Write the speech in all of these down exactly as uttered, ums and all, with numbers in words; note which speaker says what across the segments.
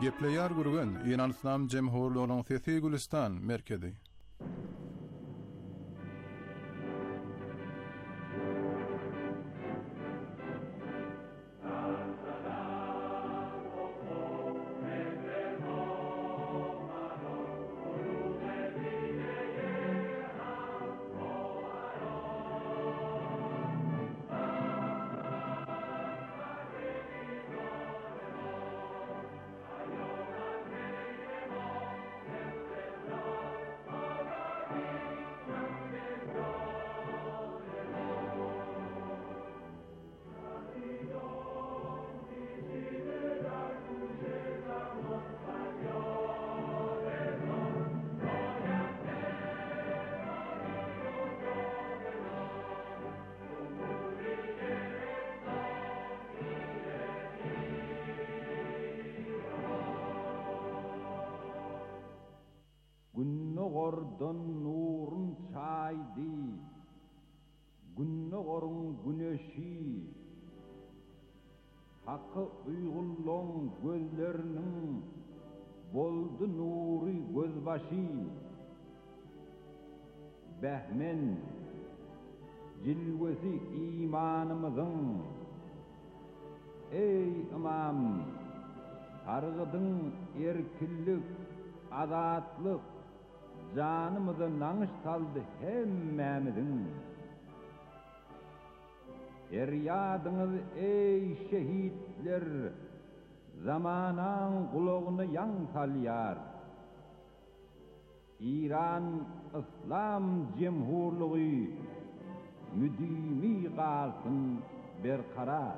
Speaker 1: Gepleýär gurgan Iran İslam Jemhurlygynyň Sesi Gülistan merkezi.
Speaker 2: Günnogordan nurun çaydi, günnogorun güneşi, hakkı uygulluğun gözlerinin boldu nuri gözbaşı, behmen cilvesi imanımızın, ey imam, targıdın erkillik, azatlık, canımızı nanış saldı hemmemizin. Feryadınız ey şehitler, zamanan kulağını yan salyar. İran İslam Cemhurluğu müdimi kalsın berkarar.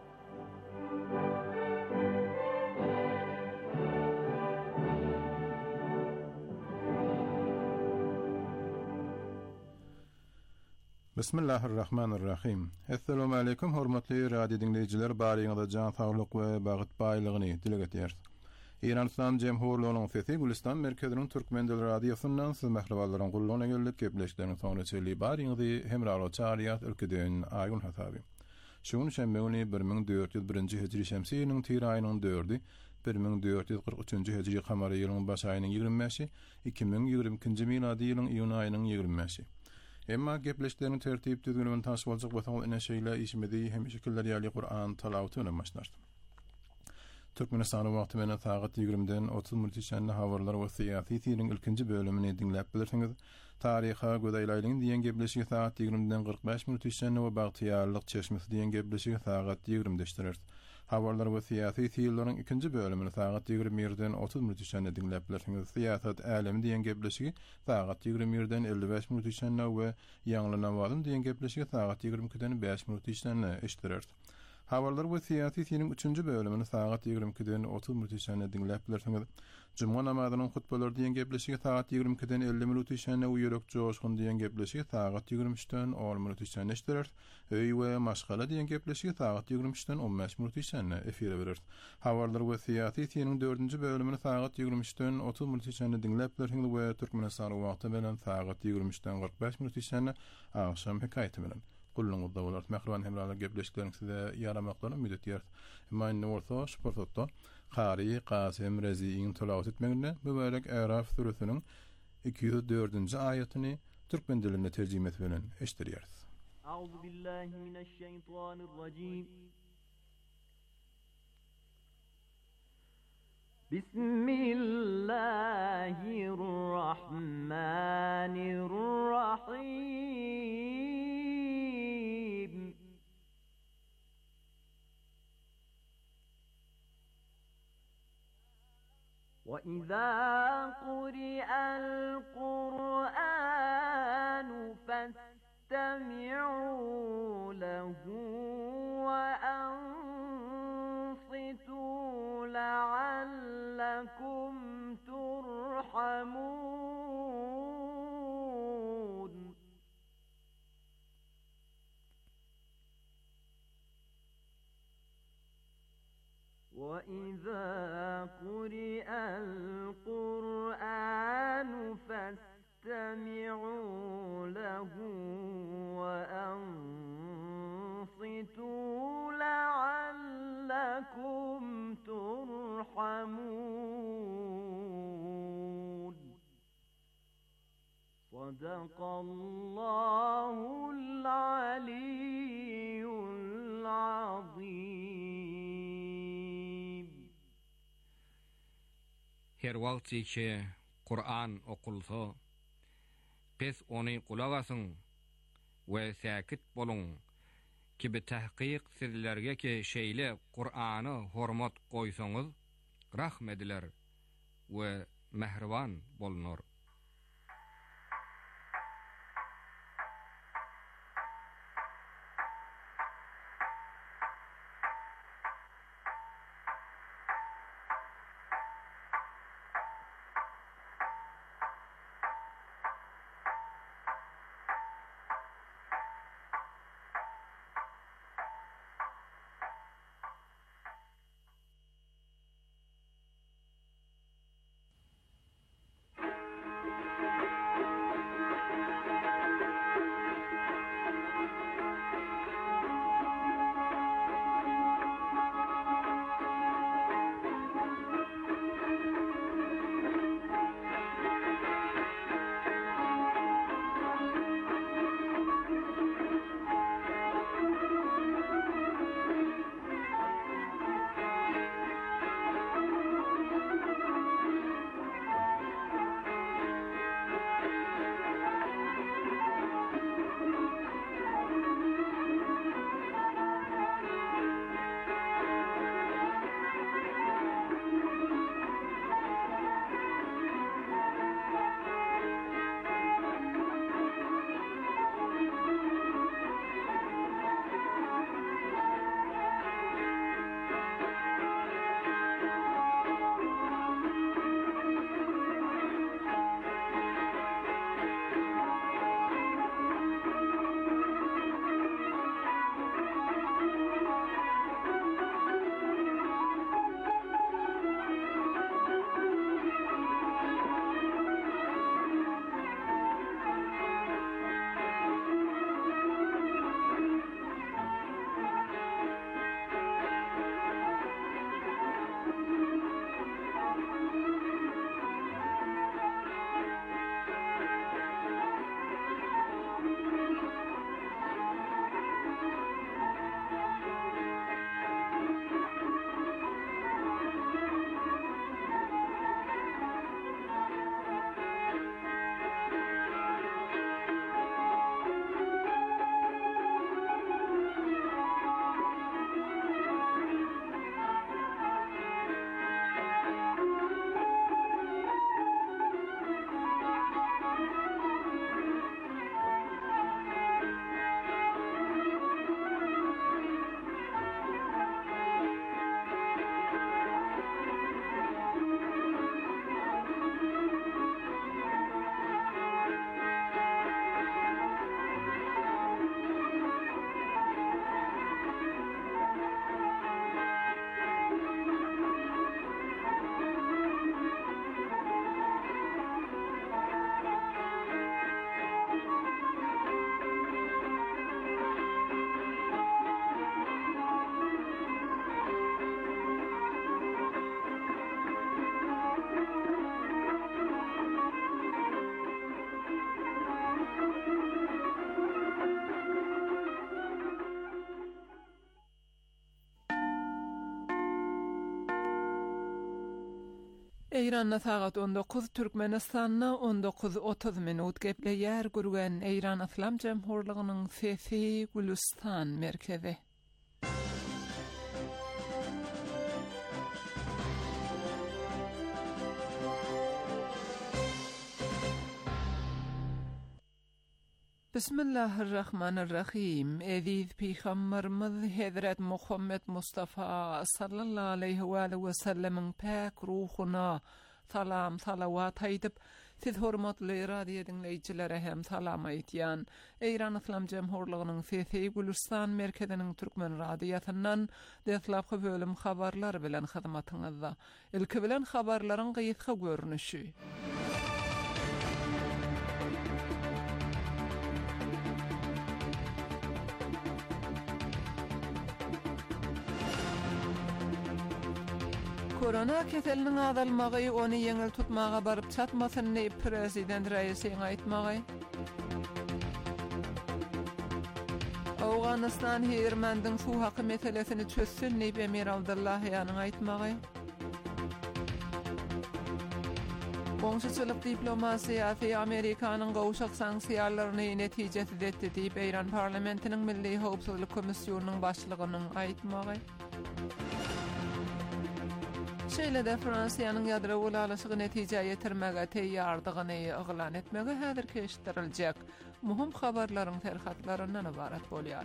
Speaker 1: Bismillahirrahmanirrahim. Assalamu alaykum hormatly radio dinleyijiler, baryňyzda jan saglyk we bagyt baýlygyny dile getirýär. Iran İslam Jemhurlygynyň Sesi Gülistan merkeziniň türkmen dili radiosundan siz mehribalaryň gullugyna gelip gepleşlerini soňra çeli baryňyzy hemraro çarýat ülkeden aýyn hasaby. Şuň şembeňi bir ming dört ýüz birinji hijri şemsiýanyň tyr aýynyň dördi, bir ming dört ýüz kırk üçinji hijri kamary ýylynyň baş aýynyň ýygrimi beşi, iki ming ýygrimi ikinji milady ýylyň iýun aýynyň ýygrimi beşi. Emma gepleşlerini tertip düzgünüň taş boljak we ene şeýle işmedi hem şekiller ýaly Qur'an talawatyny başlar. Türkmenistan wagty menen saat ýygriminden otuz minutçany habarlar we syýasy ýetiň ilkinji bölümini dinläp bilirsiňiz. Taryha gödäýläýdiň diýen gepleşigi saat ýygriminden kırk beş minutçany we bagtyýarlyk çeşmesi diýen gepleşigi saat ýygrimi deşdirir. Habarlar we syýasy ýetiňlaryň ikinji bölümini saat ýygrimi birden otuz minutçany dinläp bilirsiňiz. Syýasat alemi diýen gepleşigi saat ýygrimi birden elli beş minutçany we ýanglanan wadym diýen gepleşigi saat ýygrimi ikiden beş minutçany eşdirir. Habarlar we syýasy ýetiňiň üçünji bölümini saat ýygrimi ikiden otuz minutçany dinläp bilirsiňiz. Juma namazynyň hutbalar diýen gepleşigi saat ýygrimi ikiden elli minutçany we ýörek joşgun diýen gepleşigi saat ýygrimi üçden on minutçany eşdirir. Öý we maşgala diýen gepleşigi saat ýygrimi üçden on beş minutçany efire berer. Habarlar we syýasy ýetiňiň dördünji bölümini saat ýygrimi üçden otuz minutçany dinläp bilirsiňiz we Türkmenistan wagty menen saat ýygrimi üçden kırk beş minutçany akşam hekaýaty menen. Kulluňyz dowlar mehriban hemralar gepleşiklerini size ýaramaklaryny ümit etýär. Emma orta sportda Qari Qasim Raziň telawat etmegine mübarek Araf suresiniň iki yüz dördünji aýatyny türkmen diline terjime etmelen eşdirýär.
Speaker 3: Auzu billahi mineşşeytanirracim. Bismillahirrahmanirrahim. وَإِذَا قُرِئَ الْقُرْآنُ فَاسْتَمِعُوا لَهُ وَأَنصِتُوا لَعَلَّكُمْ تُرْحَمُونَ. وَإِذَا قُرِئَ الْقُرْآنُ فَاسْتَمِعُوا لَهُ وَأَنصِتُوا لَعَلَّكُمْ تُرْحَمُونَ. صدق الله العلي العظيم.
Speaker 4: Her wagt ki Kur'an okulsa, biz onu kulak asın ve sakit bolun ki bi tahqiq sizlerge ki şeýle Kur'any hormat goýsaňyz rahmediler ve mehriban bolunur.
Speaker 5: Eýranda sagat on dokuz, Türkmenistanda on dokuz otuz minut gepleýär gürgen Eýran Islam Jemhurlygynyň Sesi Gülistan merkezi. Bismillahirrahmanirrahim. Aziz Peygamberimiz Hazret Muhammed Mustafa sallallahu aleyhi ve sellem'in pak ruhuna salam salavat aýdyp, siz hormatly radio dinleýijilere hem salam aýtýan. Eýran Islam Jemhurlygynyň Sesi Gülistan merkeziniň türkmen radiosundan deslapky bölüm habarlar bilen hyzmatyňyzda. Ilki bilen habarlaryň gyýyska görnüşi. Korona keseliniň azalmagy ony ýeňil tutmaga baryp çatmasyny prezident Raisiň aýtmagy. Awganistan Hirmandın su haqqı meselesini çözsün deyip Emir Abdullahiyanın aytmagy. Goňşuçylyk diplomasiyasy Amerikanyň gowşak sanksiýalaryny netijesi etdi deyip İran parlamentiniň Milli Howpsuzlyk Komissiýonunyň başlygynyň aýtmagy. Şeýle-de Fransiýanyň ýadro gulalyşygy netije ýetirmege teýýardygyny eglan etmegi häzir keşdiriljek. Muhim habarlaryň terhatlaryndan ibarat bolýar.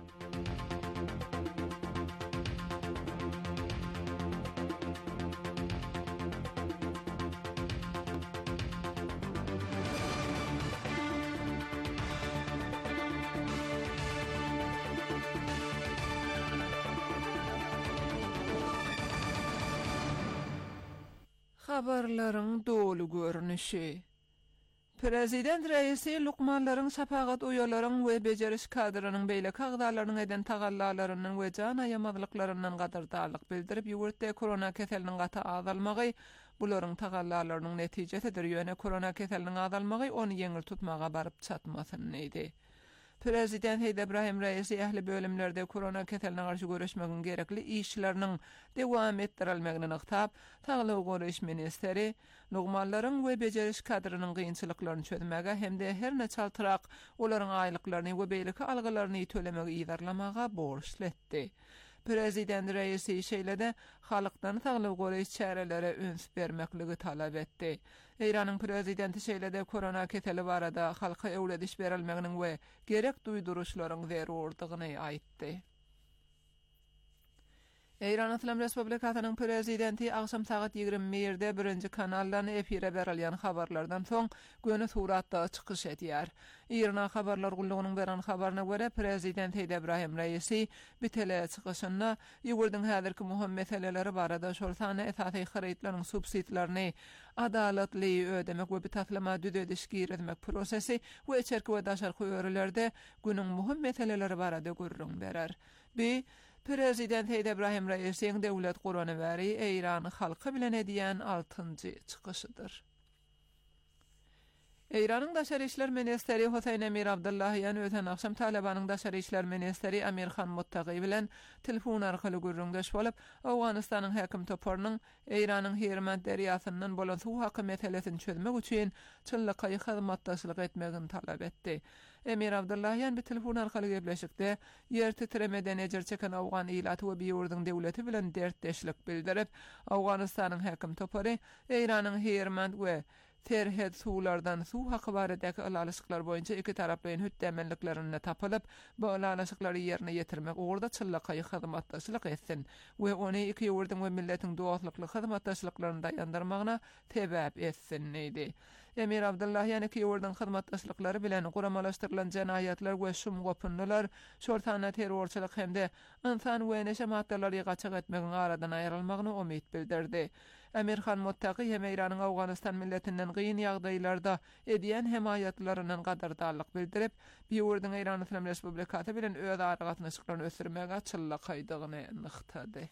Speaker 5: Habarlaryň dolu görnüşi. Prezident reisi Lukmanlaryň şapagat uyalaryň we bejeriş kadrynyň beýle kagdalaryň eden tagallalarynyň we jan aýamazlyklarynyň gadardalyk bildirip ýurtda korona keseliniň gata azalmagy bularyň tagallalarynyň netijesidir. Ýöne korona keseliniň azalmagy ony ýeňil tutmaga baryp çatmasyn idi. Prezident Ebrahim Reisi ähli bölümlerde korona keseline garşy görüşmegin gerekli işleriniň dewam etdirilmegini yktab, Saglyk Goraýş ministeri Lugmanlaryň we bejeriş kadrynyň gynçylyklaryny çözmege hemde her neçe olaryň aýlyklaryny we beýleki algylaryny tölemegi ýydarlamaga borçletdi. Prezident reisi şeýle-de halykdan Saglyk Goraýş çärelere üns bermekligi talap etdi. İran'ın prezidenti şeýle-de korona keseli barada halka öwlediş berilmeginiň we gerek duýduruşlaryň zerurdygyny aýtdy. İran Islam Respublikasynyň prezidenti akşam saat ýigirme birde birinji kanaldan efire berilýän habarlardan soň göni suratda çykyş edýär. İran habarlar gullugynyň beren habaryna görä prezident Ebrahim Reisi bitele çykyşynda ýugurdyň häzirki muhim meseleleri barada şolsany esasy haýatlaryň subsidiýalaryny adalatly ödemek we bitatlama düzediş giretmek prosesi we içerki we daşarky ýörelerde günüň muhim meseleleri barada görüň berer. Bi Prezident Ebrahim Reisiň döwlet gurany bäri İran halky bilen edýän altynjy çykyşydyr. İran'ın Daşary işler ministeri Hoseyn Emir Abdullahiyan öten akşam Talabanyň Daşary işler ministeri Amir Khan Muttaqi bilen telefon arkaly görüňdeş bolup, Awganistanyň häkim toparynyň İran'yň Hirmand deriýasynyň bolan suw haqqy meselesini çözmek üçin çyllyky hyzmatdaşlyk etmegini talap etdi. Emir Abdullahiyan bir telefon arkaly gepleşikde ýer titremeden ejer çeken Awgan ilaty we biýurdyň döwleti bilen dertdeşlik bildirip, Awganistanyň häkim topary İran'yň Hirmand we Terhed suwlardan suw haqqy baradaky alaşyklar boýunça iki taraplyň hütdemenliklerini tapylyp, bu alaşyklary ýerine ýetirmek orada çyllyky hyzmatdaşlyk etsin we ony iki ýurdyň we milletiň dowatlyk hyzmatdaşlyklaryny daýandyrmagyna sebäp etsin idi. Emir Abdullahiyan iki ýurdyň hyzmatdaşlyklary bilen guramalaşdyrylan jenaýatlar we şum gopunlar, şortana terrorçylyk hemde insan we neşe maddelary gaçyk etmegiň aradan aýrylmagyny umyt bildirdi. Amir Khan Muttaqi hem İran'yň Awganistan milletinden gyn ýagdaýlarda edýän hemaýatlarynyň gadardalyk bildirip, bir ýurdyň İran Islam Respublikasy bilen öz aragatnaşyklaryny ösürmege çyllykydygyny nykdady.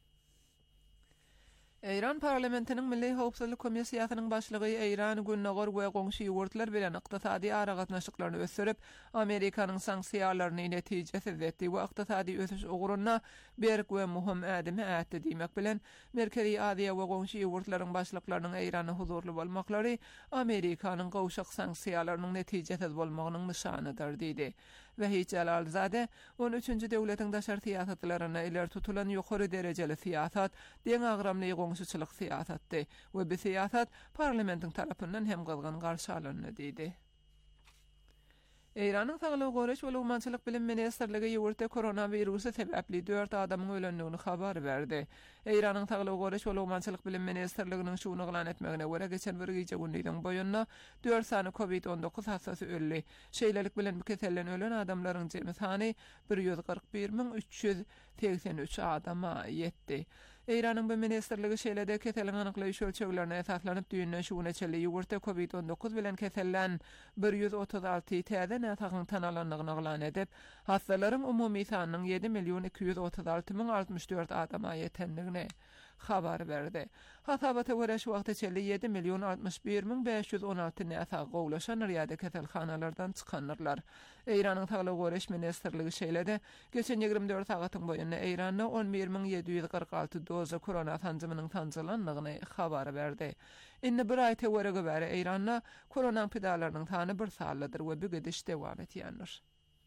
Speaker 5: İran parlamentiniň Milli Howpsuzlyk Komissiýasynyň başlygy İran günnägor we goňşy ýurtlar bilen ykdysady aragatnaşyklaryny ösürip, Amerikanyň sanksiýalaryny netijesiz etdi we ykdysady ösüş ugruna berk we muhim ädimi ätdi diýmek bilen Merkezi Aziýa we goňşy ýurtlaryň başlyklarynyň İrana huzurly bolmaklary Amerikanyň gowşak sanksiýalarynyň netijesiz bolmagynyň nyşanydyr diýdi. Vahiy Jalalzade on üçünji döwletiň daşary siýasatlaryna iler tutulan ýokary derejeli siýasat, deň agramly goňşuçylyk siýasatdy we bu siýasat parlamentiň tarapyndan hem gylgyn garşy alındy diýdi. İran'yň Saglyk Goraýş we Lugmançylyk bilim ministrligi ýurtda koronavirusy sebäpli dört adamyň ölendigini habar berdi. İran'yň Saglyk Goraýş we Lugmançylyk bilim ministrliginiň şuny eglan etmegine görä geçen bir gece günniň boýundan dört sany covid on dokuz hastasy öldi. Şeýlelik bilen bu kesellen ölen adamlaryň jemy sany bir ýüz kırk bir min üç ýüz seksen üç adama ýetdi. İran'yň bu ministrligi şeýle-de keseliň anyklaýyş ölçeglerine esaslanyp düýünden şu neçeli ýurtda covid on dokuz bilen kesellen bir ýüz otuz alty täze näsagyň tanalanlygyny eglan edip, hastalaryň umumy sanynyň yedi milyon iki ýüz otuz alty min altmış dört adama ýetendigini habar berdi. Hatabata göre şu wagtda çelli ýedi milyon altmış bir min beş ýüz on alty näsa gowlaşan rýada keselhanalardan çykanlar. Eýranyň Saglyk Goreş Ministrligi şeýledi, geçen ýygrimi dört sagatyň boýunda Eýranda on bir min ýedi ýüz qirq alty doza korona tanjymynyň tanjylanlygyny habar berdi. Indi bir aý tewerege bäri Eýranda korona pedalarynyň tany bir sallydyr we bu gidiş dewam etýändir.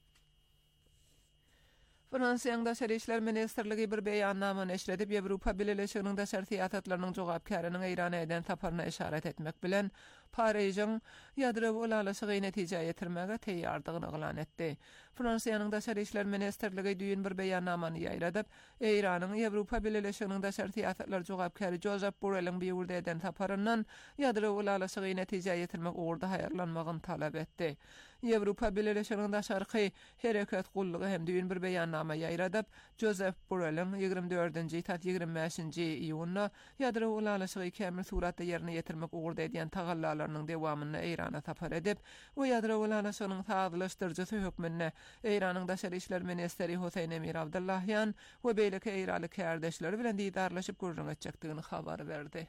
Speaker 5: Fransiýanyň Daşary işler ministrligi bir beýannama neşr edip Ýewropa Birleşiginiň daşary syýasatlarynyň jogapkarynyň Eýrana eden taparyna işaret etmek bilen Paryjyň ýadrowy ulalaşygy netije ýetirmäge teýýardygyny eglan etdi. Fransiýanyň Daşary işler ministrligi düýün bir beýannamany ýaýradyp, Eýranyň Ýewropa Birleşiginiň daşary syýasatlary jogapkary Josep Borrell'in biýurde eden taparynyň ýadrowy ulalaşygy netije ýetirmek ugrda haýarlanmagyny talap etdi. Ýewropa Birleşiginiň daşary herekat gullugy hem düýün bir beýannama ýaýradyp, Josep Borrell'in ýygrimi dördünji tat ýygrimi beşinji iýunna ýadrowy ulalaşygy kämil suratda ýerine ýetirmek ugrda edýän tagallalarynyň dewamyny Eýrana tapar edip, we ýadrowy ulalaşygynyň taýdanlaşdyrjy hökmüne Eýranyň daşary işler ministri Hosein Emir Abdullahyan we beýleki Eýraly kärdeşleri bilen diýdarlaşyp gurrun etjekdigini habar berdi.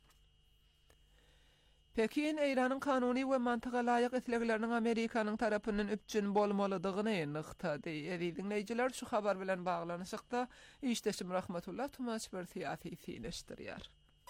Speaker 5: Pekin Eýranyň kanuny we mantyga laýyk islegleriniň Amerikanyň tarapyndan üpçün bolmalydygyny nykdady. Dinleýijiler şu habar bilen baglanyşykda işdeşim Rahmetullah Tumaç bir syýasy fiilişdirýär.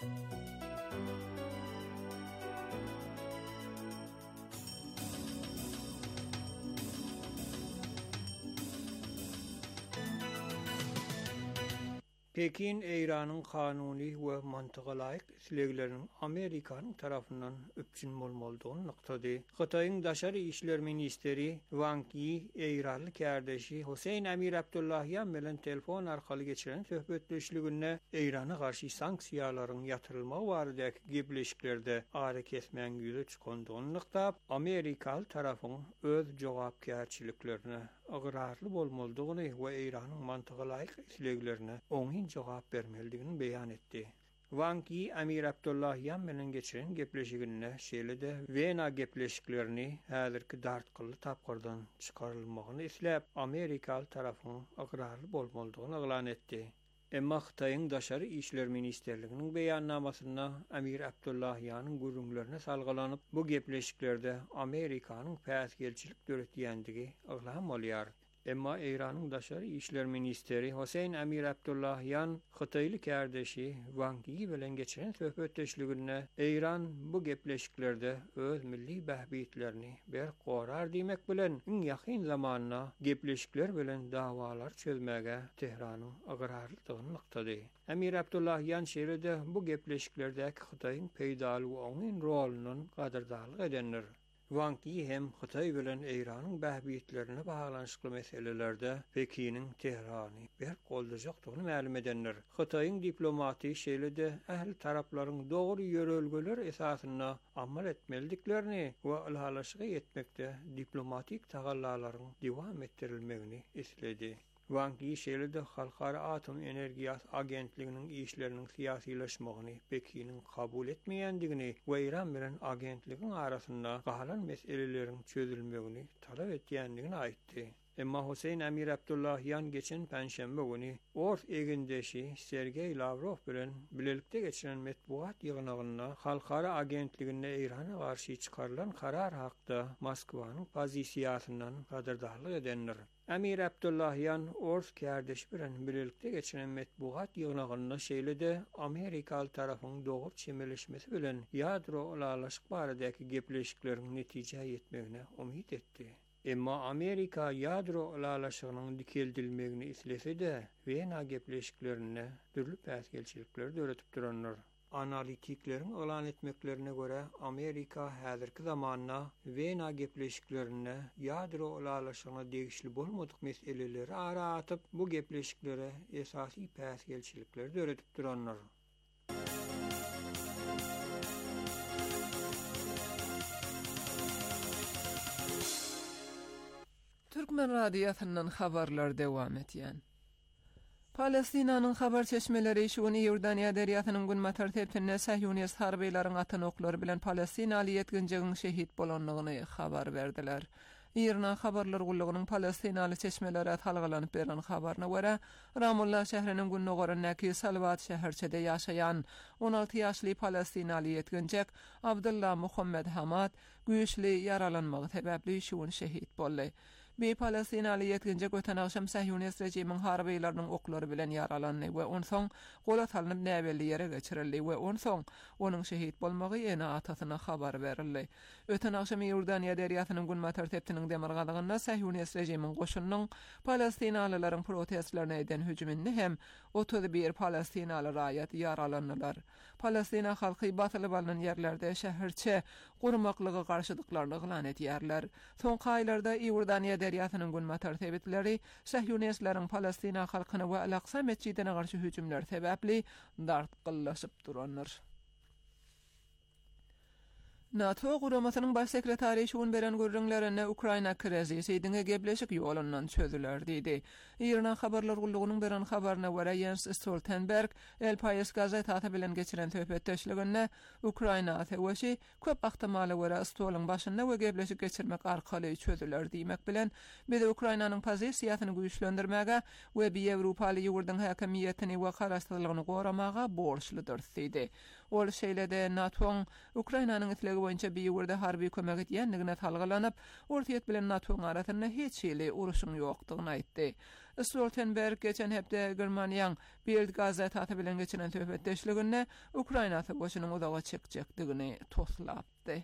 Speaker 6: Pekin Eýranyň kanuny we mantyga laýyk islegleriniň Amerikanyň tarapyndan üpçün bolmalydygyny nykdady. Xitoýyň daşary işler ministri Wang Yi Eýraly kärdeşi Hosein Emir Abdullahyan bilen telefon arkaly geçiren söhbetleşiginde Eýrana garşy sanksiýalaryň ýatyrylmagy baradaky gepleşiklerde ara kesmäň ýüze çykandygyny nykdap, Amerikaly tarapyň öz jogapkärçiliklerini agrarly bolmalydygyny we Eýranyň mantyga laýyk isleglerine oňyn jogap bermelidigini beýan etdi. Wang Yi Emir Abdullahyan bilen geçiren gepleşiginde şeýlede Wena gepleşiklerini häzirki dartkyly tapgyrdan çykarylmagyny isläp, Amerikaly tarapyň agrarly bolmalydygyny eglan etdi. Emma Xitoýyň daşary işler ministerliginiň beýannamasynda Emir Abdullahýanyň gurrunlaryna salgylanyp, bu gepleşiklerde Amerikanyň päsgelçilik döretýändigi eglan bolýar. Emma Eýranyň daşary işler ministri Hosein Emir Abdullahyan Xitoýly kärdeşi Wang Yi bilen geçiren söhbetleşiginde Eýran bu gepleşiklerde öz milli bähbitlerini ber gorar diýmek bilen iň ýakyn zamanda gepleşikler bilen dawalar çözmäge Tehranyň agrarlygyny nykdady. Emir Abdullahyan şeýlede bu gepleşiklerdäki Xitoýyň peýdaly we oňyn rolunyň gadardarlyk edenler. Wang Yi hem Xitoy bilen Eýranyň bähbitlerine baglanyşykly meselelerde Pekiniň Tehrany bir goldajakdygyny ma'lum edenler. Xitoýyň diplomati şeýlede ähli taraplaryň dogry ýörelgeler esasyna amal etmeliklerini we alhalaşygy etmekde diplomatik tagallalaryň dowam etdirilmegini isledi. Wang Yi şeýlede Halkara Atom Energiýasy Agentliginiň işleriniň syýasylaşmagyny Pekiniň kabul etmeýändigini we Eýran bilen agentligiň arasynda galan meseleleriň çözülmegini talap etýändigini aýtdy. Emma Hosein Emir Abdullahyan geçen Perşembe günü Ors egendeşi Sergey Lavrov bilen bilelikde geçiren metbuat ýygynyna Halkara Agentliginde Eýrana garşy çykarylan karar hakda Moskwanyň pozisiýasyndan gadardarlyk edenler. Emir Abdullahyan Ors kärdeş bilen bilelikde geçiren metbuat ýygynyna şeýlede Amerikaly tarapyň dogry çemeleşmesi bilen ýadro ulalaşyk baradaky gepleşikleriň netije ýetmegine umyt etdi. Emma Amerika ýadro ulalaşygynyň dikeldilmegini islese-de Wena gepleşiklerine türlü päsgelçilikler döretip duranlar. Analitiklerin elan etmeklerine göre Amerika häzirki zamanda Wena gepleşiklerine ýadro ulalaşygyna degişli bolmadyk meseleleri ara atyp bu gepleşiklere esasy päsgelçilikler döretip duranlar.
Speaker 5: Türkmen radiosynyň habarlar dewam etýän. Palestinanyň habar çeşmeleri şuny Ýordaniýa derýasynyň gün matar tepinne Sahyonist harbylaryň atan oklary bilen Palestinaly ýetginjigiň şehit bolanlygyny habar berdiler. Irna habarlar gullugynyň Palestinaly çeşmelere talgalanyp beren habaryna görä, Ramallah şäheriniň günnogorundaki Salvat şäherçede ýaşaýan on alty ýaşly Palestinaly ýetgenjek Abdullah Muhammed Hamad güýçli yaralanmagy sebäpli şuň şehit boldy. Bir Palestinaly ýetgenjek öten akşam Sahyonist rejimiň harbylarynyň oklary bilen yaralandy we on soň gola talynyp näbelli ýere geçirildi we on soň onuň şehit bolmagy ene atasyna habar berildi. Öten akşam Ýordaniýa deriýatynyň gün matarteptiniň demirgalygyna Sahyonist rejimiň goşunyň Palestinalylaryň protestlerine eden hüjümini hem otuz bir Palestinaly raýat yaralandylar. Palestina halky batyly balynan ýerlerde şäherçe gurmaklygy garşydyklaryny glan etýärler. Soňky aýlarda Ýordaniýa deriýatynyň gün matartepleri Sahyonistlaryň Palestina halkyna we Al-Aqsa mescidine garşy hüjümler sebäpli dartgyllaşyp duranlar. NATO guramasynyň baş sekretary şuň beren görüňlerine Ukraina krizisi diňe gebleşik ýolundan çözüler diýdi. Ýerine habarlar gullugynyň beren habaryna görä Jens Stoltenberg El País gazetasy bilen geçiren töhbetdeşliginde Ukraina täwesi köp ahtimaly görä stolyň başynda we gebleşik geçirmek arkaly çözüler diýmek bilen biz Ukrainanyň pozisiýasyny güýçlendirmäge we bir Ýewropaly ýurdun häkimiýetini we garaşdyrlygyny goramaga borçludyr diýdi. Ol şeýlede NATO'ň Ukrainanyň itlegi boýunça bir ýurda harby kömek etýändigine talgalanyp, ortaýet bilen NATO'ň arasynda hiç şeýle uruşyň ýokdugyny aýtdy. Stoltenberg geçen hepde Germaniýanyň Bild gazetasy bilen geçiren töhbetdeşliginde Ukraina täwesinyň udaga çekjekdigini toslapdy.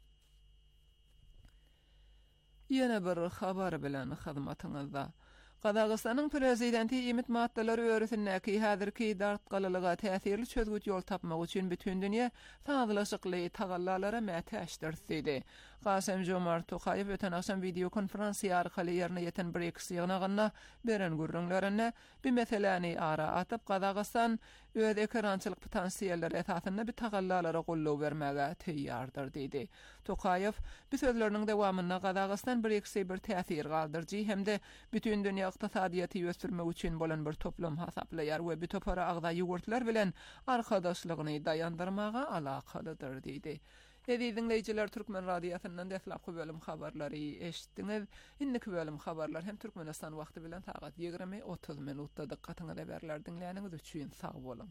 Speaker 5: Ýene bir habar bilen hyzmatyňyzda. Qazaqstanyň prezidenti Imit Matdalar öwrüsindäki häzirki dartgalylyga täsirli çözgüç ýol tapmak üçin bütün dünýä taýdanlaşykly tagallalara mätäşdir diýdi. Qasem Jomart Tokayew öten akşam video konferensiýa arkaly ýerine ýeten B R I C S ýygynyna beren görüňlerine bir meseleni ara atyp Qazaqstan öz ekrançylyk potensiýalleri esasynda bir tagallalara gollaw bermäge teýýardyr diýdi. Tokayew bu sözleriniň dowamyna Qazaqstan B R I C S bir täsir galdyrjy hemde bütün dünýä ykdysadyýaty ýösürmek üçin bolan bir toplum hasaplaýar we bu topara agda ýugurtlar bilen arkadaşlygyny daýandyrmaga alakalydyr diýdi. Edi dinleyijiler Türkmen radiosynyň deflapky bölüm habarlary eşitdiňiz. Indiki bölüm habarlar hem Türkmenistan wagty bilen saat ýigirme otuz minutda diqqatyňyza berler dinleýäniňiz üçin sag bolun.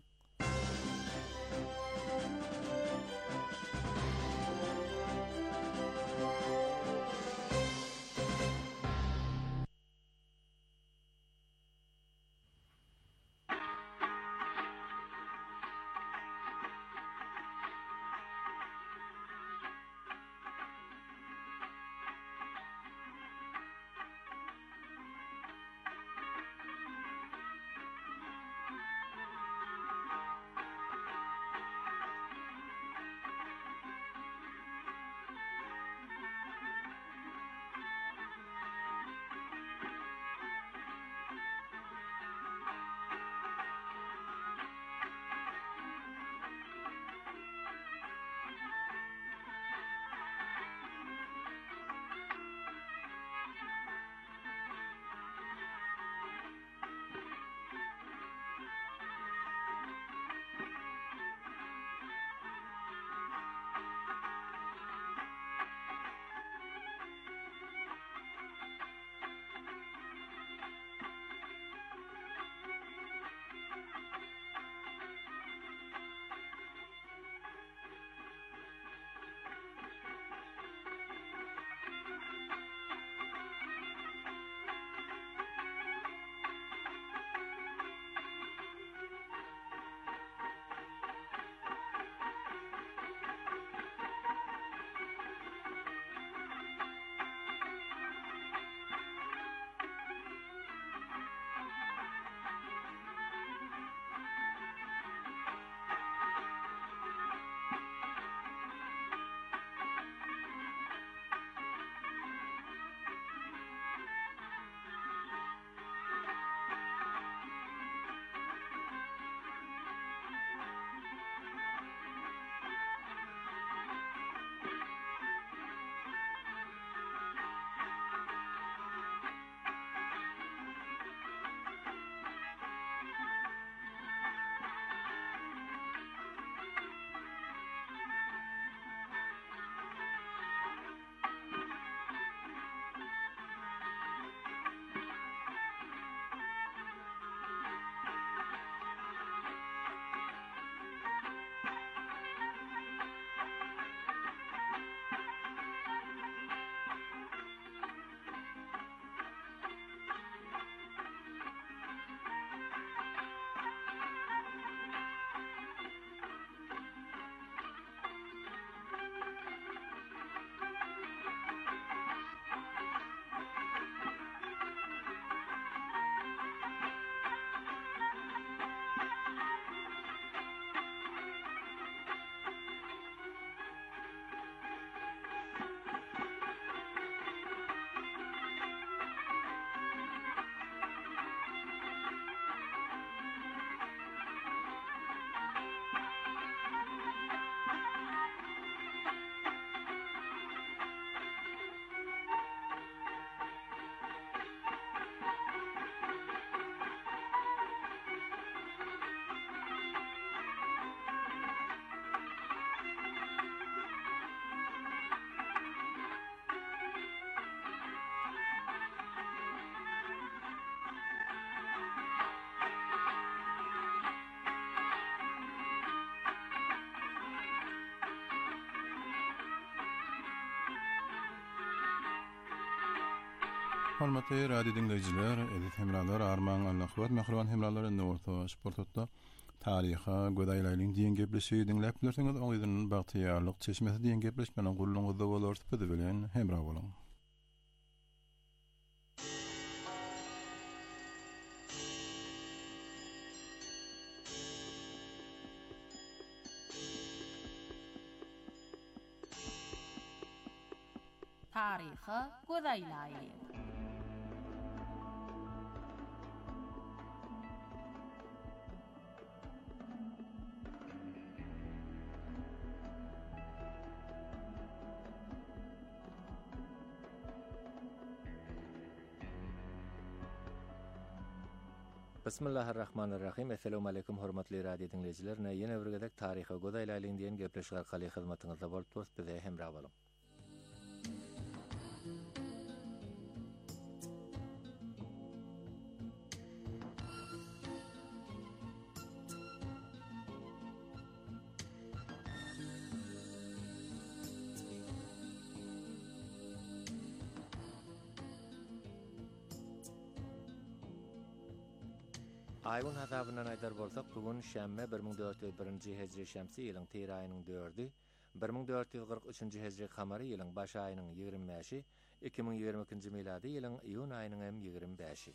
Speaker 1: Hormatly radio dinleyijiler, edit hemralar arman Allahwat mahruwan hemralar norto sportda tariha godaýlaryň diýen gepleşigi dinläp bilersiňiz, oňyzyň bagtyýarlyk çeşmesi diýen gepleşmeniň guruluňyzda bolar tipidi bilen hemra bolaň.
Speaker 7: Tariha godaýlaryň
Speaker 8: Bismillahirrahmanirrahim. Assalamu alaykum hormatly radio dinleyijiler. Ýene bir gedek taryha godaýlaryň diýen gepleşik arkaly hyzmatyňyzda bolup turýar, bize hemra boluň. Aýyň hasabynan aýdar bolsak, bugun şämme bir ming dört ýüz birinji hejri şämsi ýylyň Tyr aýynyň dördü, bir ming dört ýüz gyrk üçinji hejri kamary ýylyň baş aýynyň ýigirme beşi, iki ming ýigirme ikinji milady ýylyň iýun aýynyň hem ýigirme beşi.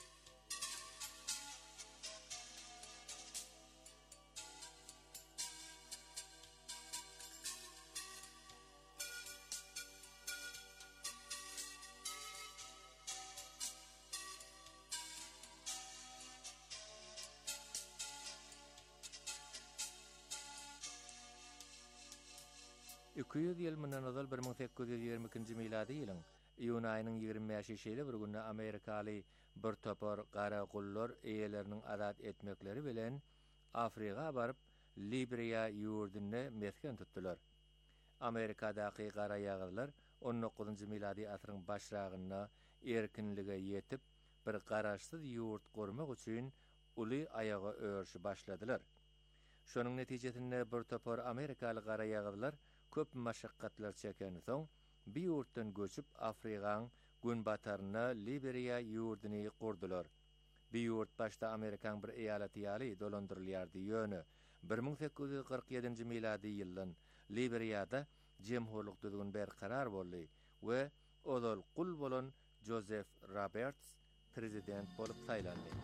Speaker 8: iki yüz ýyl mundan ozal bir ming sekiz ýüz ýigirme ikinji milady ýylyň iýun aýynyň ýigirme beşi şeýle bir günde Amerikaly bir topar gara gullar eýeleriniň azat etmekleri bilen Afrika baryp Liberiýa ýurduny mesken tutdular. Amerikadaky gara ýagyrlar on dokuzunji milady asyryň başlagyna erkinlige ýetip bir garaşsyz ýurt gurmak üçin uly ayaga örüşi başladylar. Şonuň netijesinde bir topar Amerikaly gara ýagyrlar köp maşakkatlar çeken soň bir ýurtdan göçüp Afrikaň günbataryna Liberiýa ýurduny kurdular. Bir ýurt başda Amerikaň bir eýalaty ýaly dolandyrylýardy ýöne bir ming sekiz ýüz gyrk ýedinji milady ýyldan Liberiýada jemhurlyk düzgün berkarar boldy we odol kul bolan Joseph Roberts prezident bolup saýlandy.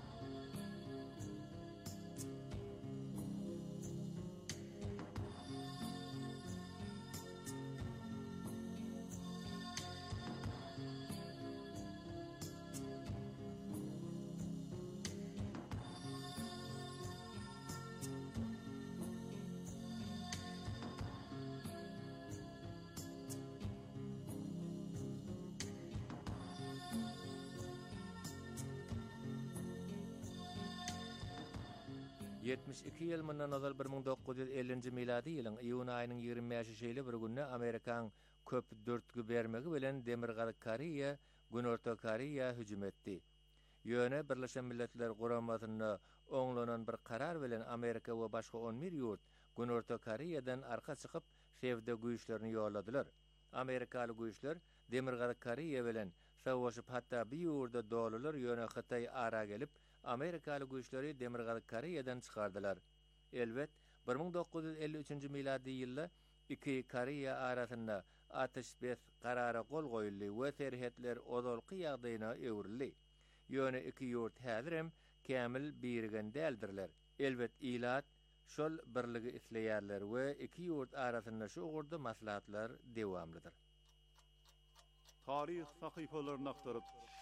Speaker 8: yetmiş iki ýyl mundan ozal bir ming dokuz ýüz ellinji milady ýylyň iýun aýynyň ýigirme beşi şeýle bir günde Amerikaň köp dörtgü bermegi bilen Demirgaly Koreýa, Günorta Koreýa hüjüm etdi. Ýöne Birleşen Milletler Guramasyna oňlanan bir karar bilen Amerika we başga on bir ýurt Günorta Koreýadan arka çykyp şewde güýçlerini ýolladylar. Amerikaly güýçler Demirgaly Koreýa bilen sowuşyp hatda bir ýurda dolalar ýöne Hytaý ara gelip Amerikaly güýçleri Demirgaly Koreýadan çykardylar. Elbet bir ming dokuz ýüz elli üçinji milady ýylda iki Koreýa arasynda ateşbes karara gol goýuldy we terhetler odolky ýagdaýyna öwrildi. Ýöne iki ýurt häzirem kämil birigen däldirler. Elbet ilat şol birligi isleýärler we iki ýurt arasynda şu ugurda maslahatlar dewamlydyr.
Speaker 9: Tarih sahypalaryny aktaryp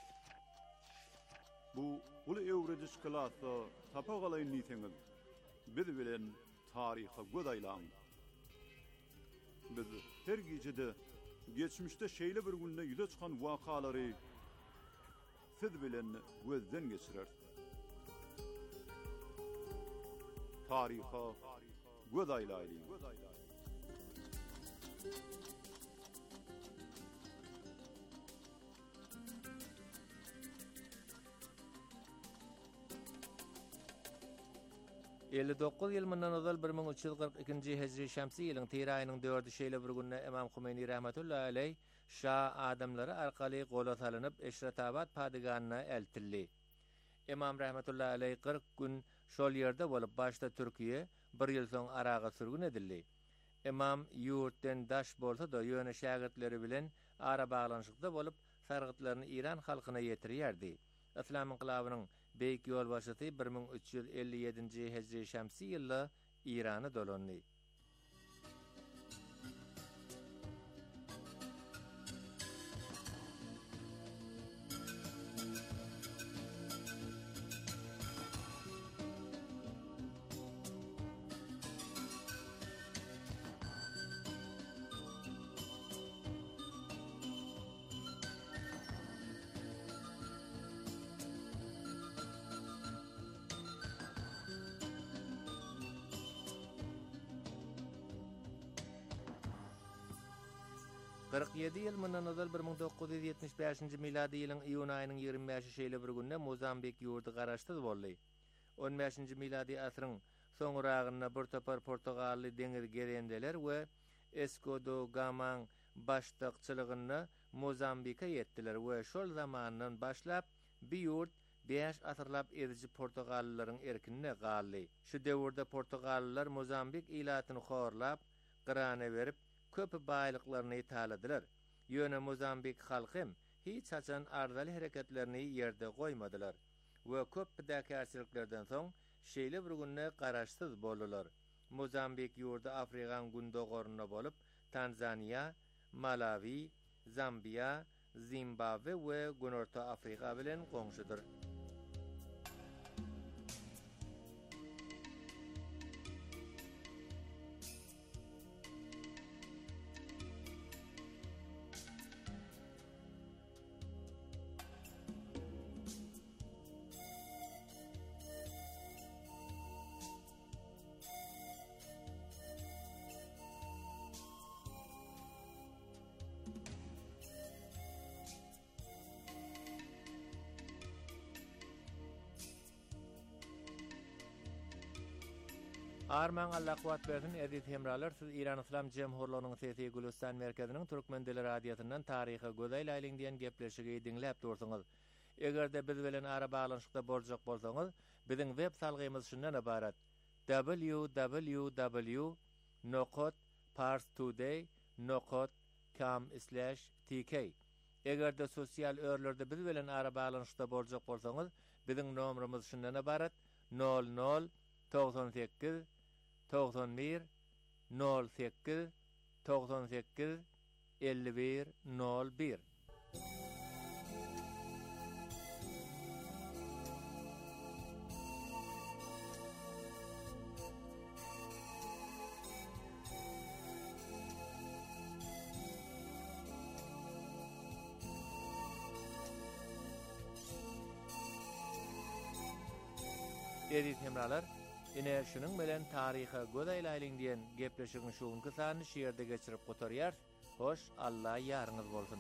Speaker 9: bu ulu öwrediş klasy tapagalayın niteňiz biz bilen taryha godaýlaň. Biz her gejede geçmişde şeýle bir günde ýüze çykan wakalary siz bilen gözden geçirer. Taryha godaýlaýyn. elli dokuz ýyl mundan ozal bir ming üç ýüz gyrk ikinji hejri şämsi ýylyň Tyr aýynyň dördü şeýle bir günde Imam Humeini rahmetullahi aleyh
Speaker 8: Şa adamları arkaly gola salınıp Eşretabat padyganına eltildi. İmam rahmetullahi aleyh kırk gün şol ýerde bolup başta Türkiýe bir ýyl soň araga sürgün edildi. İmam ýurtdan daş bolsa da ýöne şagirdleri bilen ara baglanşykda bolup sargıtlaryny İran halkyna ýetirýärdi. İslam inqilabynyň beýik ýolbaşçysy bir ming üç ýüz elli ýedinji hejri şamsy ýylda İrany dolandy. kırk ýedi ýyl mundan özel bir ming dokuz ýüz ýetmiş beşinji miladi ýylyň iýun aýynyň ýygrimi beşi şeýle bir günde Mozambik ýurdy garaşdyr boldy. on beşinji miladi asyryň soňragyna bir topar Portugally deňiz gerendeler we Escodo Gaman başlykçylygyna Mozambika ýetdiler we şol zamandan başlap bir ýurt beş asyrlap edici Portugallylaryň erkinine galdy. Şu döwürde Portugallylar Mozambik ilatyny horlap, gyrana berip köp baýlyklaryny italadylar. Ýöne Mozambik halkym hiç haçan ardaly hereketlerini ýerde goýmadylar we köp dakarçylyklardan soň şeýle bir günne garaşsyz boldular. Mozambik ýurdu Afrikan gündogoruna bolup Tanzania, Malawi, Zambia, Zimbabwe we Günorta Afrika bilen goňşudyr. Arman Allah kuwat bersin edit hemralar siz İran İslam Cemhurluğunyň sesi Gülistan merkeziniň Türkmen dili radiosynyň taryhy gözel aýlyň diýen gepleşigi dinläp dursaňyz. Egerde biz bilen ara baglanşykda boljak bolsaňyz, biziň web salgymyz şundan ibarat: w w w nokta parstoday nokta com slash t k. Egerde sosial örlerde biz bilen ara baglanşykda boljak bolsaňyz, biziň nomerimiz şundan ibarat: nol nol doksan sekiz doksan bir nol sekiz doksan sekiz elli bir nol bir. Edit hemralar, ine şunun bilen taryha gözel aýlyň diýen gepleşigiň şuňky sany şeýerde geçirip gotarýar. Hoş, Allah ýaryňyz bolsun.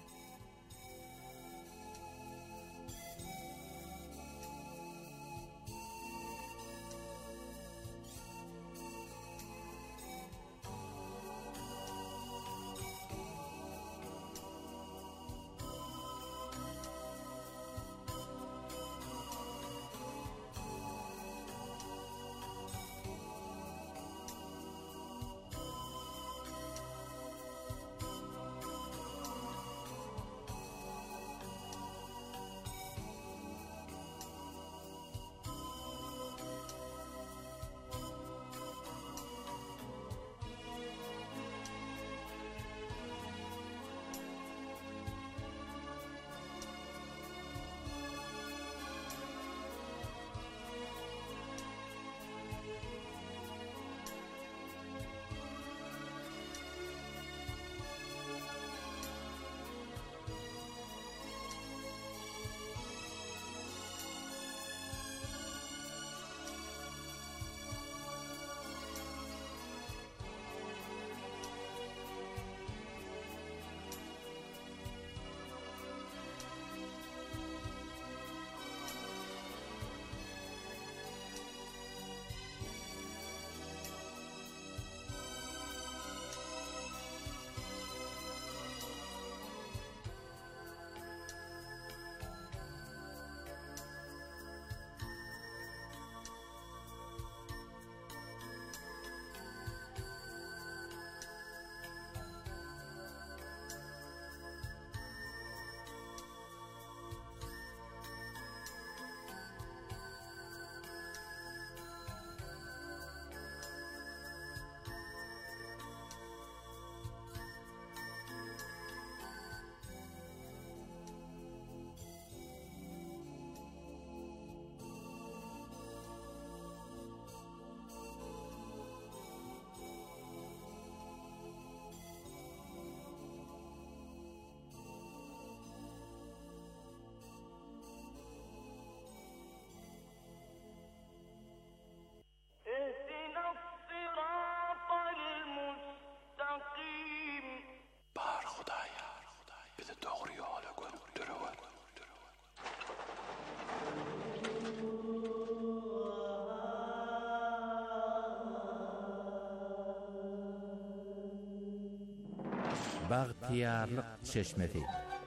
Speaker 8: Bagtiyarlyk çeşmesi.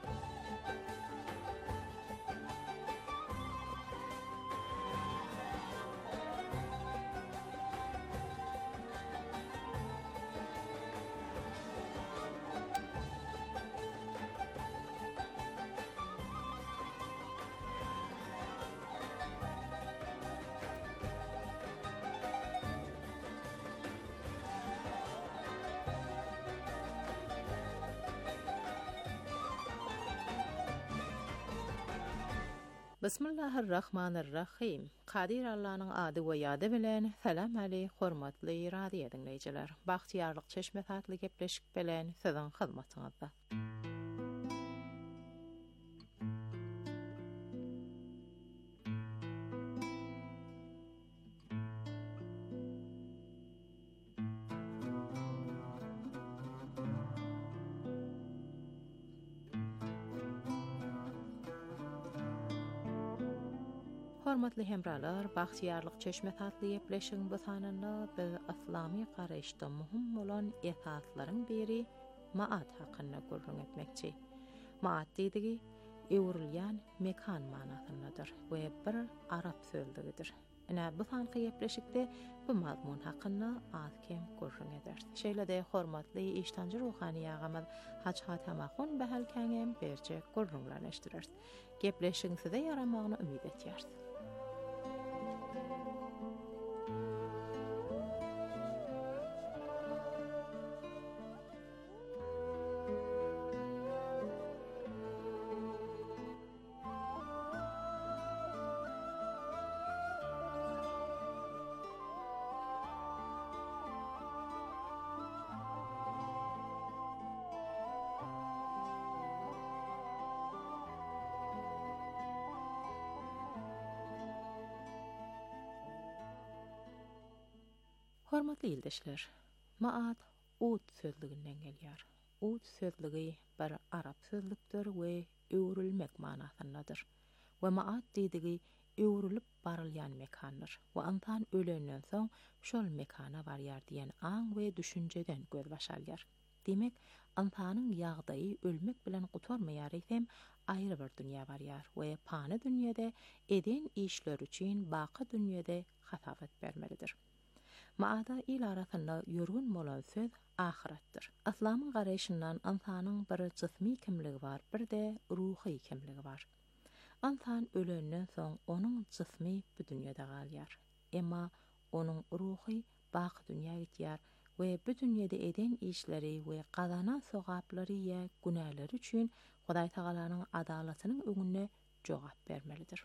Speaker 10: Bismillahirrahmanirrahim. Qadir Allah'ın adı ve yadı bilen salam ali hormatly radio dinleyiciler. Bagtiyarlyk çeşme tatlı gepleşik bilen sizin hyzmatyňyzda. Hormatly hemralar, bagtiyarlyk çeşme tatlı gepleşiň bu sananda biz islami garaşda muhim bolan esaslaryň biri maat hakynda gurrun etmekçi. Maat diýdigi ewrilýän mekan manasyndadyr we bir arap sözlügidir. Ene bu sanky gepleşikde bu mazmun hakynda az kem gurrun eder. Şeýle-de hormatly iştanjy ruhany ýagamyz Haç Hatem Ahun behel käňem berje gurrunlanyşdyrar. Gepleşiň size yaramagyny ümid etýär. Hormatly ildeşler, maat ut sözlüginden gelýär. Ut sözlügi bir arap sözlükdir we öwrilmek manasyndadyr. We maat diýdigi öwrilip barylýan mekandyr. We antan ölenden soň şol mekana barýar diýen aň we düşünjeden göz başalýar. Demek, antanyň ýagdaýy ölmek bilen gutarmaýar isem, aýry bir dünýä barýar we pany dünýede eden işler üçin baky dünýede hasafat bermelidir. Maada il arasında yürgün bolan söz ahirettir. Islamyň garaşyndan antanyň bir jismi kimligi bar, bir de ruhy kimligi bar. Antan ölenden soň onuň jismi bu dünýede galýar. Emma onuň ruhy baky dünýäge gitýär we bu dünýede eden işleri we gazanan sogaplary ýa günäleri üçin Hudaý Taalanyň adalatynyň öňünde jogap bermelidir.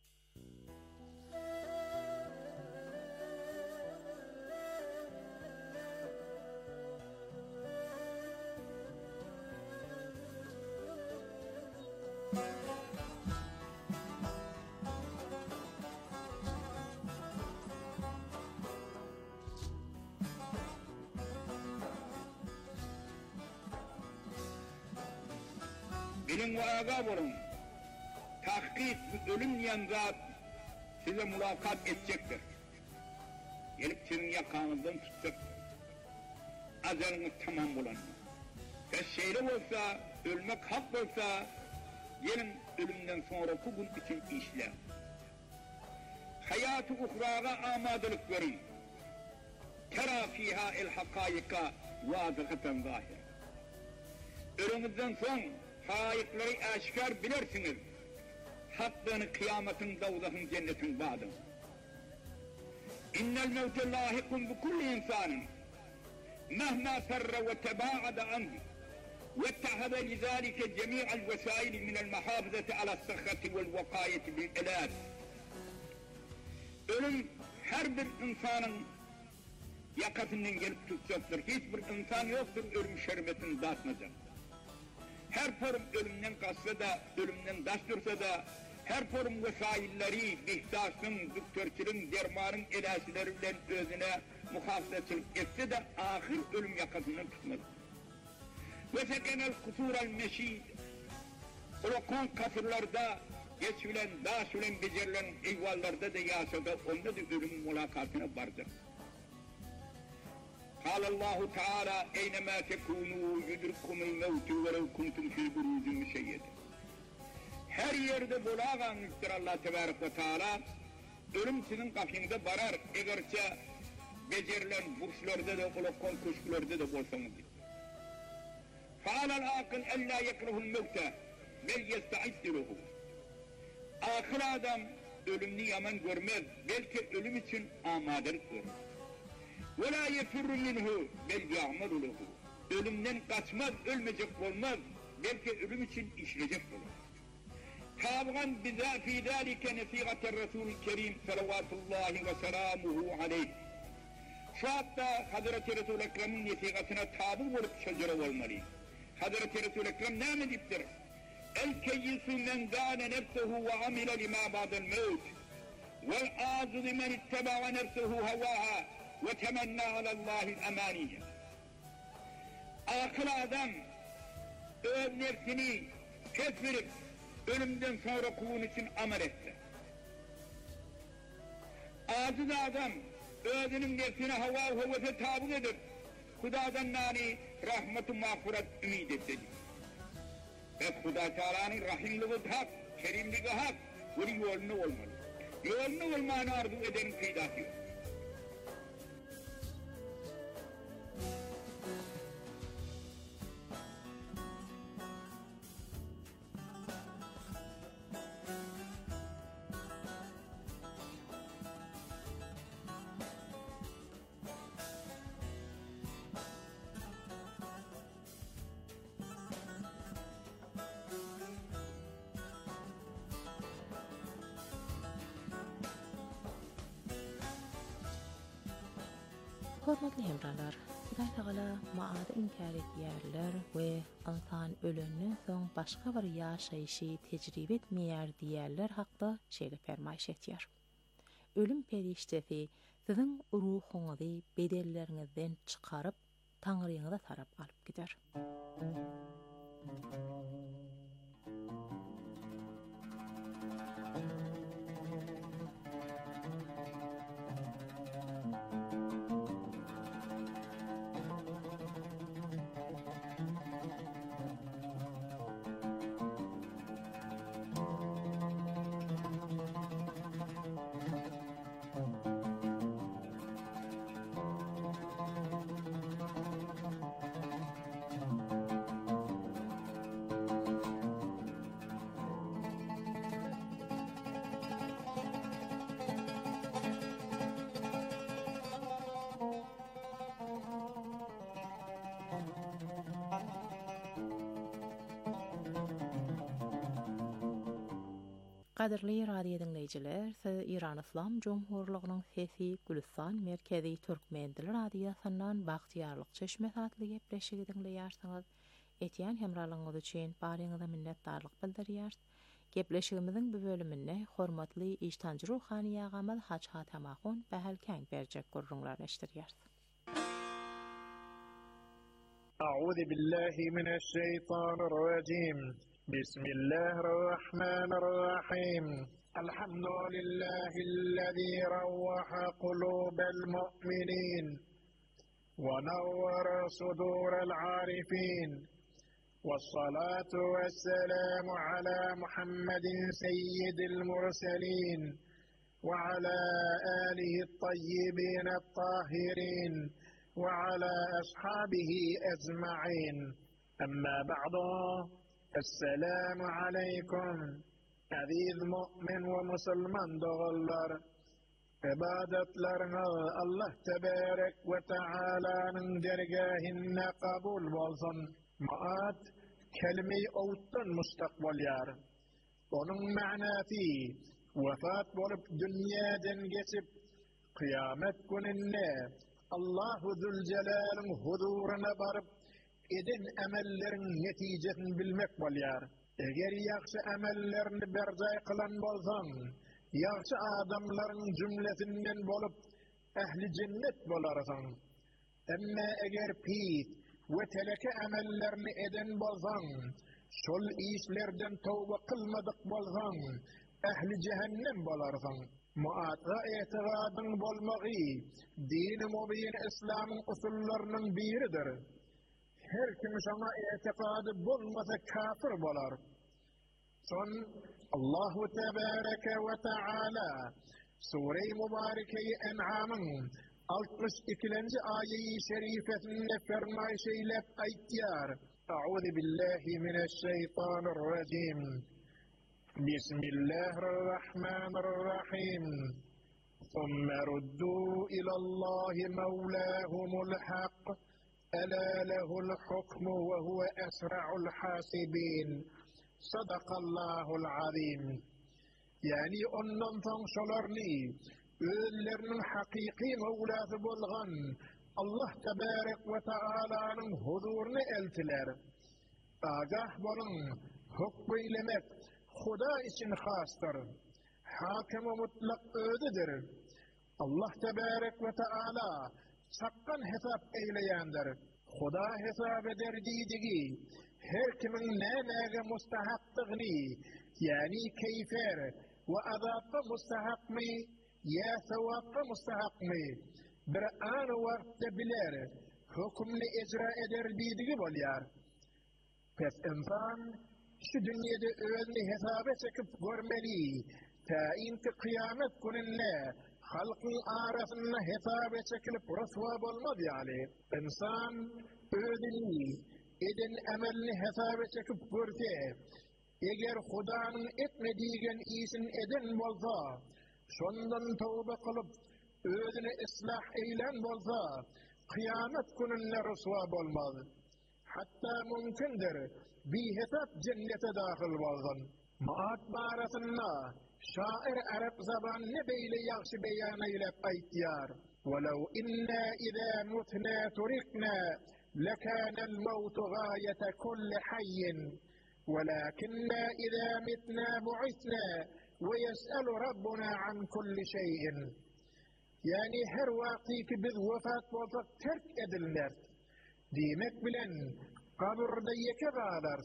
Speaker 11: Bilin ve aga bolun. Tahkik ölüm diyen zat size mulakat edecektir. Gelip sizin yakanızdan tutacak. Aceliniz tamam bulan. Ve şeyle olsa, ölmek hak olsa, gelin ölümden sonraki gün için işler. Hayatı uhrağa amadelik verin. Tera fiha el hakayika vazıkatan zahir. Ölümüzden son haykları aşkar bilirsiniz. Hakkını kıyametin davudahın cennetin bağdım. İnnel mevte lahikun bu kulli insanın. Mehma ferre ve tebaada anhu. واتخذ لذلك جميع الوسائل من المحافظة على الصحة والوقاية بالعلاج. Ölüm her bir insanın yakasından gelip tutacaktır. Hiçbir insan yoktur ölüm şerbetini dağıtmayacak. Her forum ölümden kaçsa da, ölümden daştırsa da, her forum vesailleri, ihtasın, doktorçılın, dermanın ilaçlarıyla özüne muhafazaçılık etse de ahir ölüm yakasından tutmadı. Ve sekenel kusural meşid, olokon kasırlarda, geçilen, daşülen, becerilen eyvallarda da yaşadı, onda da ölüm mülakatına varacak. قال الله تعالى اينما تكونوا يدرككم الموت ولو كنتم في بروج مشيدة. Her yerde bulağanlıktır Allah Tebarek ve Teala. Ölüm sizin kapınızda barar. Egerçe becerilen burçlarda da, ulakon kuşkularda da bolsanız. فَعَلَى الْعَاقِلْ اَلَّا يَكْرَهُ الْمَوْتَ بَلْ يَسْتَعِدْ لَهُ. Akıl adam ölümünü yaman görmez, belki ölüm için amadedir. وَلَا يَفِرُّ مِنْهُ بَلْ يَعْمَلُ لَهُ. Ölümden kaçmaz, ölmeyecek olmaz, belki ölüm için işleyecek olur. Tabi'an biza fi zalika nasihatir Resulü Kerim sallallahu ve selamuhu aleyh. Şu hatta Hazreti Resul-i Ekrem'in nasihatine tabi olup şecere olmalı. Hazreti Resul-i Ekrem ne mi diptir? El keyyisu men gâne nefsehu ve amile lima ba'del mevt. Vel âzıdı men itteba'a nefsehu hevâha ve temennâ alallâhil emâniyye. Akıl adam öz nefsini kesverip ölümden sonra kulun için amel etti. Aciz adam özünün nefsine hava hevese tabi edir. Hudadan nani rahmet-i mağfiret ümid etti. Ve Huda Teala'nın rahimliği hak, kerimliği hak, bunun yolunu olmalı. Yolunu olmanı arzu edenin kıydası yok.
Speaker 10: Hormatly hemralar, Hudaý Taala maada inkar etýärler we insan ölenden soň başga bir ýaşaýyşy tejribe etmeýär diýärler hakda şeýle fermaýş etýär. Ölüm periştesi siziň ruhuňyzy bedelleriňizden çykaryp taňryňyza tarap alyp gider. Qadirli radio dinleyijiler, siz İran İslam Cumhuriyeti'nin sesi Gülistan Merkezi Türkmen Dili Radiosynyň bagtyarlyk çeşme satly gepleşigi dinleýärsiňiz. Etýän hemralygyňyz üçin baryňyza minnetdarlyk bildirýär. Gepleşigimiziň bu bölüminde hormatly iştancı ruhani ýagamyz Haç Hatamahun bähelkäň berjek gurrunlar eşdirýär.
Speaker 12: أعوذ بالله من الشيطان الرجيم بسم الله الرحمن الرحيم الحمد لله الذي روح قلوب المؤمنين ونور صدور العارفين والصلاة والسلام على محمد سيد المرسلين وعلى آله الطيبين الطاهرين وعلى أصحابه أجمعين أما بعد السلام عليكم عزيز مؤمن ومسلمان دغلر عبادتلرنا الله تبارك وتعالى من درجاهن قبول bolsun maat kelime outtan mustaqbal yar onun manasy vefat bolup dünýäden geçip kıyamet gününde Allahu Zülcelal'ın huzuruna barıp edin emellerin netijesini bilmek bolýar. Eger ýaxşy emellerini berjay kılan bolsaň, ýaxşy adamlaryň jümlesinden bolup ähli cennet bolarsyň. Emma eger pis we teleke emellerini eden bolsaň, şol işlerden tawba kılmadyk bolsaň, ehli cehennem bolarsan. Muatga etiqadın bolmagy dini mubin İslam'ın usullarının biridir. Her kim şana etiqadı bolmasa kafir bolar. Son Allahu Tebareke ve Teala Sure-i Mübareke-i En'am'ın altmış ikinci ayeyi şerifesinde fermayş eylep aytiyar. A'udhu billahi mineşşeytanirracim. Bismillahirrahmanirrahim. ثم ردوا إلى الله مولاهم الحق ألا له الحكم وهو أسرع الحاسبين. صدق الله العظيم. Yani ondan tanşalarını öllerinin hakiki mevlası bolgan Allah Tebarek ve Teala'nın huzuruna eltiler. Agah bolun, hukm eylemek Huda için hastır. Hakim-i mutlak ödüdür. Allah Tebarek ve Teala sakkan hesap eyleyendir. Huda hesap eder diydiği her kimin ne nege mustahaktığını yani keyfer ve azabı mustahak mı ya sevapı mustahak mı bir an vakti biler hükümle icra eder diydiği bolyar. Pes insan şu dünyada özünü hesaba çekip görmeli. Ta inti kıyamet gününde halkın arasında hesaba çekilip rüsva olmaz yani. İnsan özünü eden emelini hesaba çekip görse, eğer Hudanın etmediğin iyisin eden bolsa, şondan tövbe kılıp özünü ıslah eylen bolsa, kıyamet gününde rüsva olmaz. Hatta mümkündür bir hesap cennete dahil bolsun. Maat barasında şair Arap zabanını beyle yaxşı beyan eylep aytiyar. وَلَوْ إِنَّا إِذَا مُتْنَا تُرِكْنَا لَكَانَ الْمَوْتُ غَايَةَ كُلِّ حَيٍّ وَلَكِنَّا إِذَا مِتْنَا بُعِثْنَا وَيَسْأَلُ رَبُّنَا عَنْ كُلِّ شَيْءٍ. Yani her vakti ki biz vefat bolsak terk edilner. Demek bilen kabirde yeke bağlar.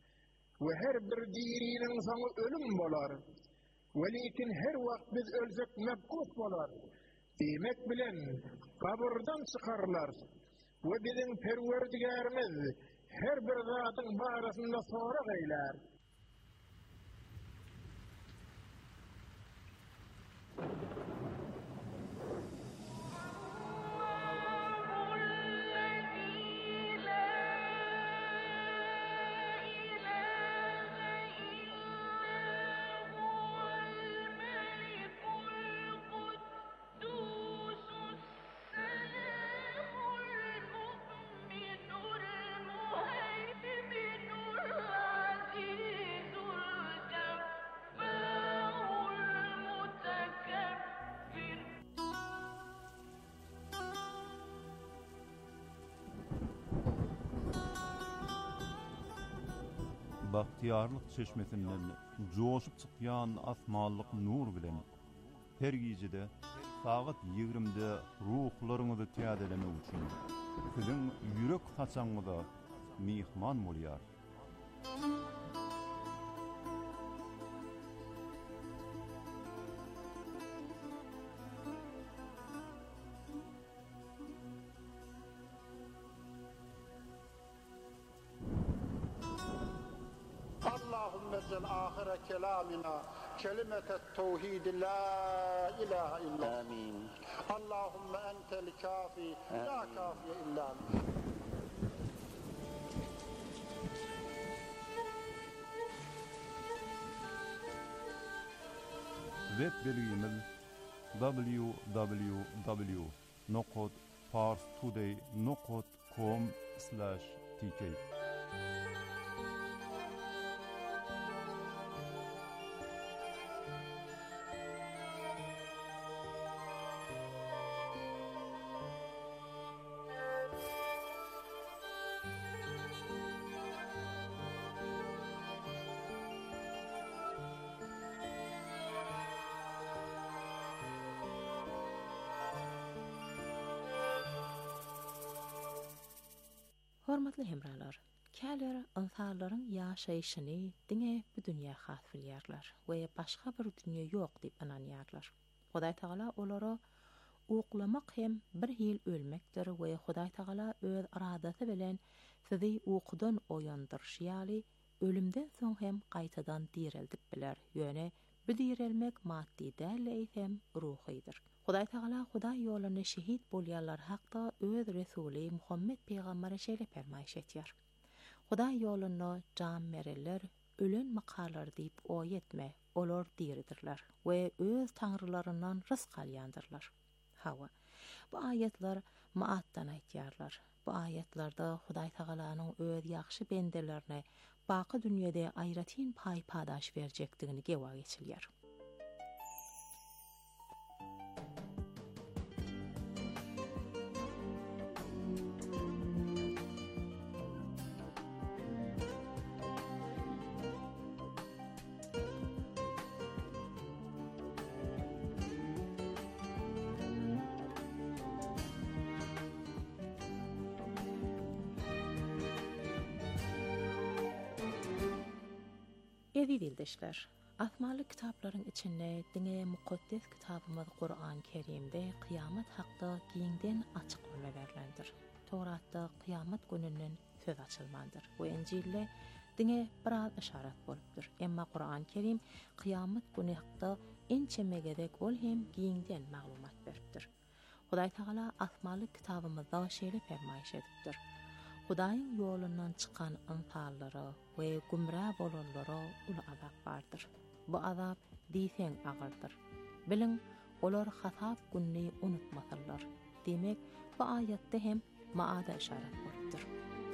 Speaker 12: Ve her bir dirinin sonu ölüm bolar. Velikin her vakt biz ölsek meb'us bolar. Demek bilen kabirden çıkarlar. Ve bizim perverdigarimiz her bir zatın barasında sorak eyler.
Speaker 13: Bahtiyarlık çeşmesinden coşup çıkyan asmallık nur bilen her gecede saat yigrimde ruhlarınızı tiyadelemek için sizin yürek saçağınıza mihman bolyar.
Speaker 12: آخر كلامنا كلمة التوحيد لا إله إلا آمين. اللهم أنت الكافي لا كافي إلا أنت.
Speaker 13: Web bölümümüz w w w nokta parstoday nokta com slash t k.
Speaker 10: Hormatly hemralar, Käler insanlaryň ýaşaýyşyny diňe bu dünýä has bilýärler we başga bir dünýä ýok diýip inanýarlar. Hudaý Taala olara uklamak hem bir hil ölmekdir we Hudaý Taala öz aradasy bilen sizi ukudan oýandyrşýaly, ölümden soň hem gaýtadan direldip biler. Ýöne bu direlmek maddi däl hem ruhydyr. Hudaý Taala Hudaý ýolyny şehit bolýanlar hakda öz Resuli Muhammed peýgamberi şeýle fermaýş etýär. Hudaý ýolyny can mereler, ölen makarlar diýip oý etme, olar diridirler we öz taňrylaryndan rızk alýandyrlar. Hawa, bu ayetler maatdan aýtýarlar. Bu ayetlarda Hudaý Taalanyň öz ýaxşy bendelerine baky dünýede aýratyn paý padaş berjekdigini gewa geçilýär. Ezi dildeşler, asmaly kitaplaryň içinde diňe mukaddes kitabymyz Qur'an-ı Kerimde kıyamet hakda giňden açyk bolma berilýär. Tawratda kıyamet gününden söz açylmandyr. Bu Injilde diňe biraz işaret bolupdyr. Emma Qur'an-ı Kerim kıyamet günü hakda ençe megedek ol hem giňden maglumat beripdir. Hudaý Taala asmaly kitabymyzda şeýle fermaýş edipdir. Hudaýyň ýolundan çykan insanlara we gumra bolanlara ulu azap bardyr. Bu azap diýseň agyrdyr. Biliň, olar hasap günni unutmasylar. Demek, bu ayatda hem maada işaret bolupdyr.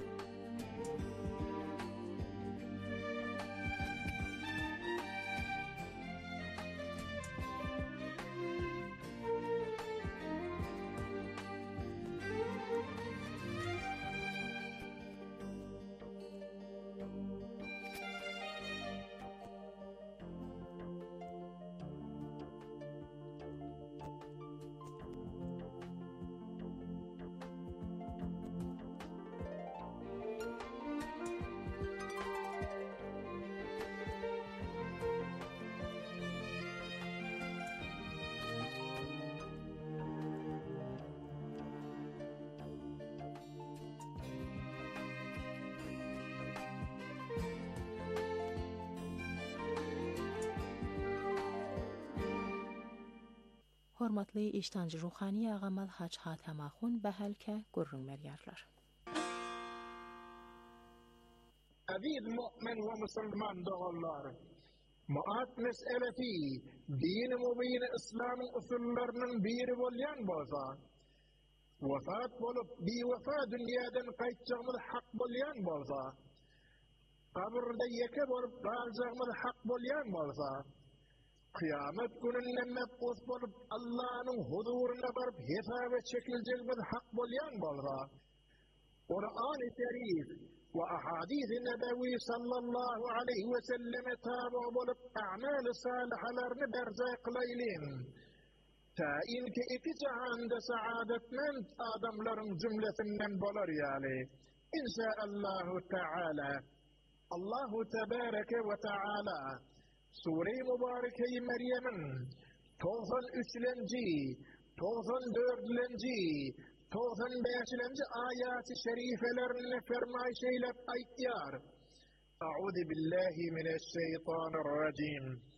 Speaker 10: Hormatly iştanjy ruhani agamal Haç Hatamahun bahalka gurrun merýärler.
Speaker 12: Aziz mu'min ve musulman doğullar, maat meseleti din-i mubin İslam'ın usullarının biri bolyan bolsa, vefat bolup bir vefa dünyadan qaytjağımız hak bolyan bolsa, kabirde yeke bolup qaljağımız hak bolyan bolsa, kıyamet gününde meb'us bolup Allah'ın huzuruna barıp hesaba çekiljegimiz hak bolyan bolsa, Kur'an-ı Kerim ve ahadis-i nebevi sallallahu aleyhi ve selleme tabi bolup a'mal-ı salihalarını berza kılaylin. Ta inki iki cihanda saadetmend adamların cümlesinden bolar yani. İnşaallahu Teala. Allahu Tebareke ve Teala Sure-i Mübareke-i Meryem'in doksan üçlenci, doksan dördlenci, doksan beşlenci ayat-ı şerifelerine fermayş eylep aytyar. A'udhu billahi mineşşeytanirracim.